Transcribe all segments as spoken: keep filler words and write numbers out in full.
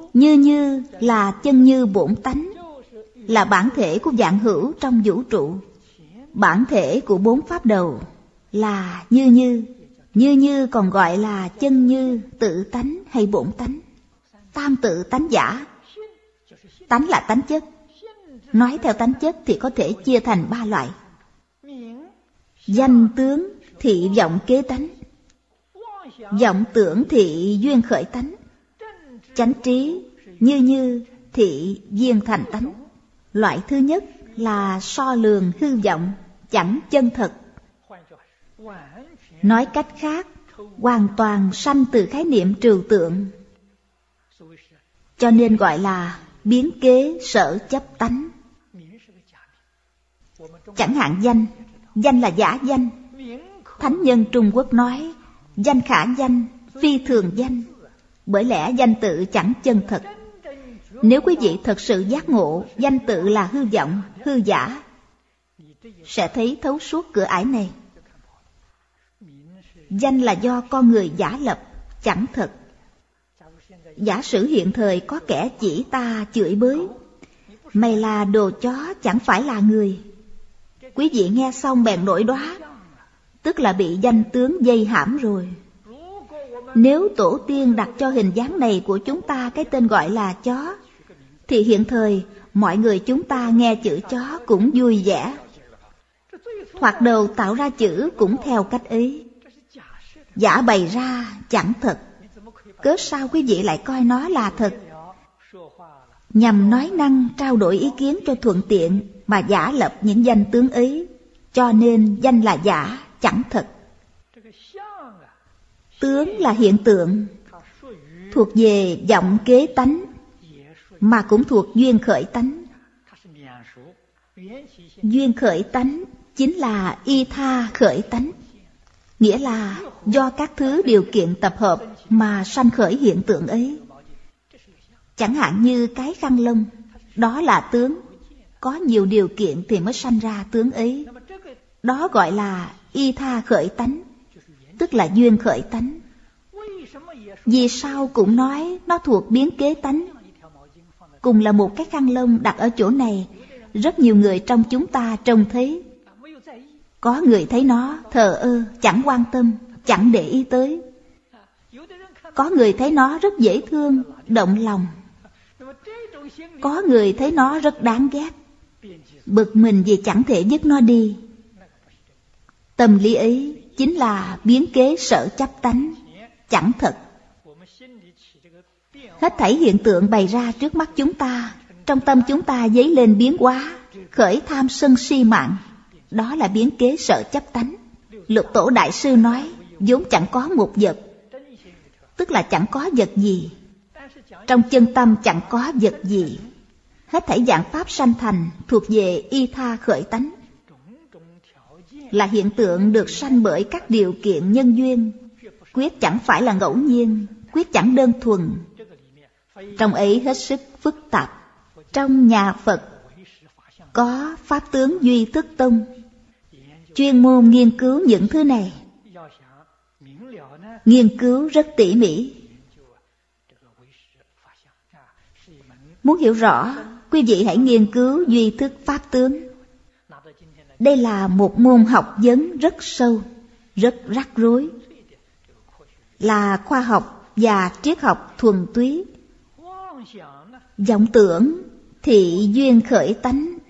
Như như là chân như bổn tánh, là bản thể của vạn hữu trong vũ trụ. Bản thể của bốn pháp đầu là như như. Như như còn gọi là chân như, tự tánh hay bổn tánh. Tam tự tánh giả. Tánh là tánh chất. Nói theo tánh chất thì có thể chia thành ba loại: danh tướng thị vọng kế tánh, vọng tưởng thị duyên khởi tánh, chánh trí như như thị duyên thành tánh. Loại thứ nhất là so lường hư vọng, chẳng chân thật. Nói cách khác, hoàn toàn sanh từ khái niệm trừu tượng, cho nên gọi là biến kế sở chấp tánh. Chẳng hạn danh, danh là giả danh. Thánh nhân Trung Quốc nói danh khả danh, phi thường danh, bởi lẽ danh tự chẳng chân thật. Nếu quý vị thật sự giác ngộ danh tự là hư vọng, hư giả, sẽ thấy thấu suốt cửa ải này. Danh là do con người giả lập, chẳng thật. Giả sử hiện thời có kẻ chỉ ta chửi bới: mày là đồ chó, chẳng phải là người. Quý vị nghe xong bèn nổi đoá, tức là bị danh tướng dây hãm rồi. Nếu tổ tiên đặt cho hình dáng này của chúng ta cái tên gọi là chó, thì hiện thời mọi người chúng ta nghe chữ chó cũng vui vẻ. Thoạt đầu tạo ra chữ cũng theo cách ấy. Giả bày ra chẳng thật, cớ sao quý vị lại coi nó là thật? Nhằm nói năng trao đổi ý kiến cho thuận tiện mà giả lập những danh tướng ấy, cho nên danh là giả, chẳng thật. Tướng là hiện tượng, thuộc về vọng kế tánh, mà cũng thuộc duyên khởi tánh. Duyên khởi tánh chính là y tha khởi tánh, nghĩa là do các thứ điều kiện tập hợp mà sanh khởi hiện tượng ấy. Chẳng hạn như cái khăn lông, đó là tướng, có nhiều điều kiện thì mới sanh ra tướng ấy. Đó gọi là y tha khởi tánh, tức là duyên khởi tánh. Vì sao cũng nói nó thuộc biến kế tánh? Cùng là một cái khăn lông đặt ở chỗ này, rất nhiều người trong chúng ta trông thấy. Có người thấy nó thờ ơ, chẳng quan tâm, chẳng để ý tới. Có người thấy nó rất dễ thương, động lòng. Có người thấy nó rất đáng ghét, bực mình vì chẳng thể dứt nó đi. Tâm lý ấy chính là biến kế sở chấp tánh, chẳng thật. Hết thảy hiện tượng bày ra trước mắt chúng ta, trong tâm chúng ta dấy lên biến hóa, khởi tham sân si mạng, đó là biến kế sở chấp tánh. Lục Tổ Đại Sư nói vốn chẳng có một vật, tức là chẳng có vật gì. Trong chân tâm chẳng có vật gì. Hết thảy vạn pháp sanh thành thuộc về y tha khởi tánh, là hiện tượng được sanh bởi các điều kiện nhân duyên, quyết chẳng phải là ngẫu nhiên, quyết chẳng đơn thuần. Trong ấy hết sức phức tạp. Trong nhà Phật có Pháp tướng Duy Thức Tông, chuyên môn nghiên cứu những thứ này, nghiên cứu rất tỉ mỉ. Muốn hiểu rõ, quý vị hãy nghiên cứu Duy Thức Pháp tướng. Đây là một môn học vấn rất sâu, rất rắc rối, là khoa học và triết học thuần túy. Vọng tưởng thị duyên khởi tánh.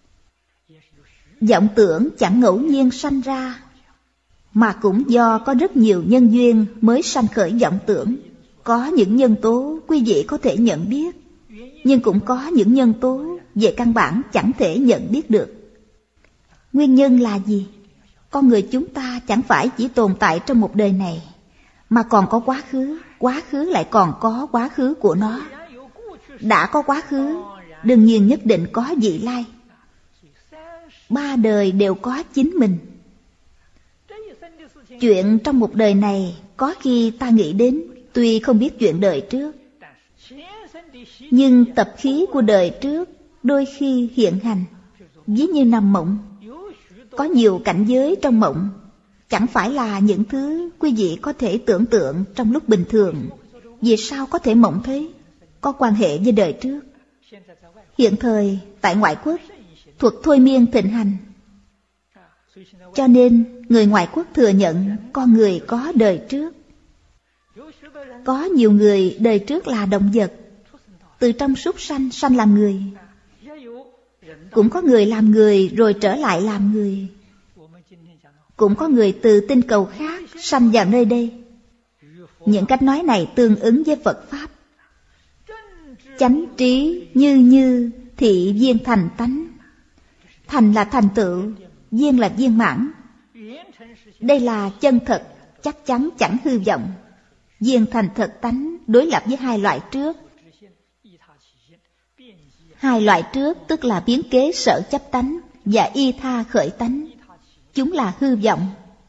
Vọng tưởng chẳng ngẫu nhiên sanh ra, mà cũng do có rất nhiều nhân duyên mới sanh khởi vọng tưởng. Có những nhân tố quý vị có thể nhận biết, nhưng cũng có những nhân tố về căn bản chẳng thể nhận biết được. Nguyên nhân là gì? Con người chúng ta chẳng phải chỉ tồn tại trong một đời này, mà còn có quá khứ, quá khứ lại còn có quá khứ của nó. Đã có quá khứ, đương nhiên nhất định có vị lai. Ba đời đều có chính mình. Chuyện trong một đời này có khi ta nghĩ đến, tuy không biết chuyện đời trước, nhưng tập khí của đời trước đôi khi hiện hành, ví như nằm mộng. Có nhiều cảnh giới trong mộng, chẳng phải là những thứ quý vị có thể tưởng tượng trong lúc bình thường. Vì sao có thể mộng thế? có quan hệ với đời trước. Hiện thời tại ngoại quốc, thuật thôi miên thịnh hành, cho nên người ngoại quốc thừa nhận con người có đời trước. Có nhiều người đời trước là động vật, từ trong súc sanh sanh làm người. Cũng có người làm người rồi trở lại làm người. Cũng có người từ tinh cầu khác sanh vào nơi đây. Những cách nói này tương ứng với Phật Pháp. Chánh trí như như thị viên thành tánh. Thành là thành tựu, viên là viên mãn. Đây là chân thật, chắc chắn chẳng hư vọng. Viên thành thật tánh đối lập với hai loại trước. Hai loại trước tức là biến kế sở chấp tánh và y tha khởi tánh. Chúng là hư vọng.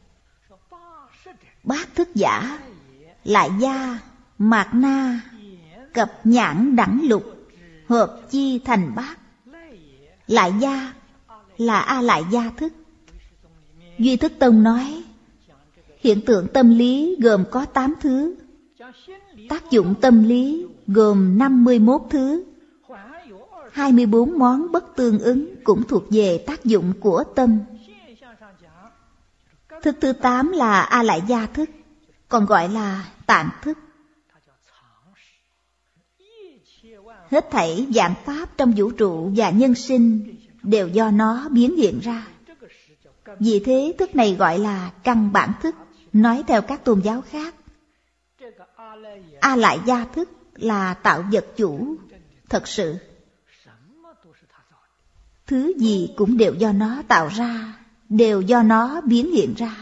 Bát thức giả, lại gia, mạt na, cập nhãn đẳng lục, hợp chi thành bát. Lại gia là A lại gia thức. Duy Thức Tông nói, hiện tượng tâm lý gồm có tám thứ, tác dụng tâm lý gồm năm mươi mốt thứ, hai mươi bốn món bất tương ứng cũng thuộc về tác dụng của tâm. Thức thứ tám là A lại gia thức, còn gọi là tạng thức. Hết thảy vạn pháp trong vũ trụ và nhân sinh đều do nó biến hiện ra. Vì thế thức này gọi là căn bản thức. Nói theo các tôn giáo khác, A lại gia thức là tạo vật chủ. Thật sự thứ gì cũng đều do nó tạo ra, đều do nó biến hiện ra.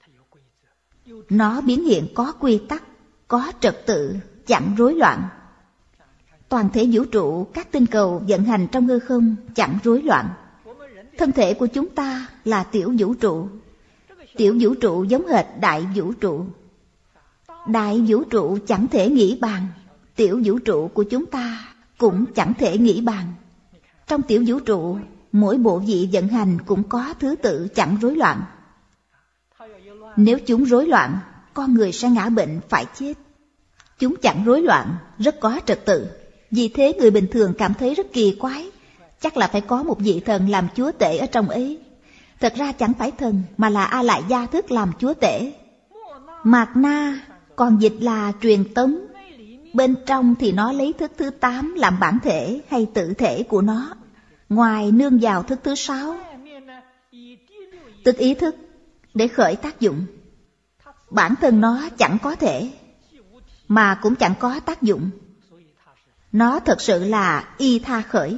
Nó biến hiện có quy tắc, có trật tự, chẳng rối loạn. Toàn thể vũ trụ, các tinh cầu vận hành trong hư không chẳng rối loạn. Thân thể của chúng ta là tiểu vũ trụ. Tiểu vũ trụ giống hệt đại vũ trụ. Đại vũ trụ chẳng thể nghĩ bàn. Tiểu vũ trụ của chúng ta cũng chẳng thể nghĩ bàn. Trong tiểu vũ trụ, mỗi bộ vị vận hành cũng có thứ tự chẳng rối loạn. Nếu chúng rối loạn, con người sẽ ngã bệnh phải chết. Chúng chẳng rối loạn, rất có trật tự. Vì thế người bình thường cảm thấy rất kỳ quái. Chắc là phải có một vị thần làm chúa tể ở trong ấy. Thật ra chẳng phải thần, mà là A lại gia thức làm chúa tể. Mạt na còn dịch là truyền tống. Bên trong thì nó lấy thức thứ tám làm bản thể hay tự thể của nó, ngoài nương vào thức thứ sáu, tức ý thức, để khởi tác dụng. Bản thân nó chẳng có thể, mà cũng chẳng có tác dụng. Nó thật sự là y tha khởi.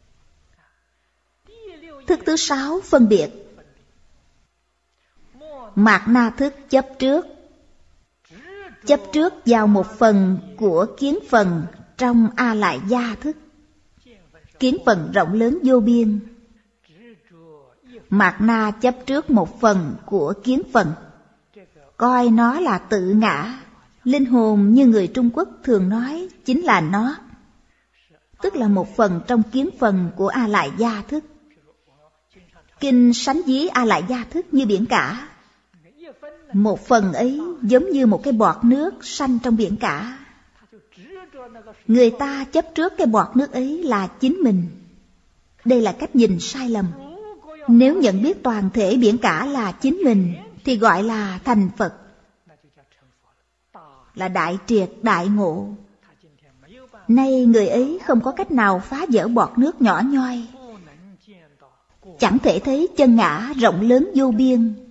Thức thứ sáu phân biệt. Mạt na thức chấp trước. Chấp trước vào một phần của kiến phần trong A lại gia thức. Kiến phần rộng lớn vô biên. Mạt na chấp trước một phần của kiến phần, coi nó là tự ngã. Linh hồn như người Trung Quốc thường nói chính là nó, tức là một phần trong kiến phần của A lại gia thức. Kinh sánh ví A lại gia thức như biển cả. Một phần ấy giống như một cái bọt nước sanh trong biển cả. Người ta chấp trước cái bọt nước ấy là chính mình. Đây là cách nhìn sai lầm. Nếu nhận biết toàn thể biển cả là chính mình thì gọi là thành Phật, là đại triệt đại ngộ. Nay người ấy không có cách nào phá vỡ bọt nước nhỏ nhoi, chẳng thể thấy chân ngã rộng lớn vô biên,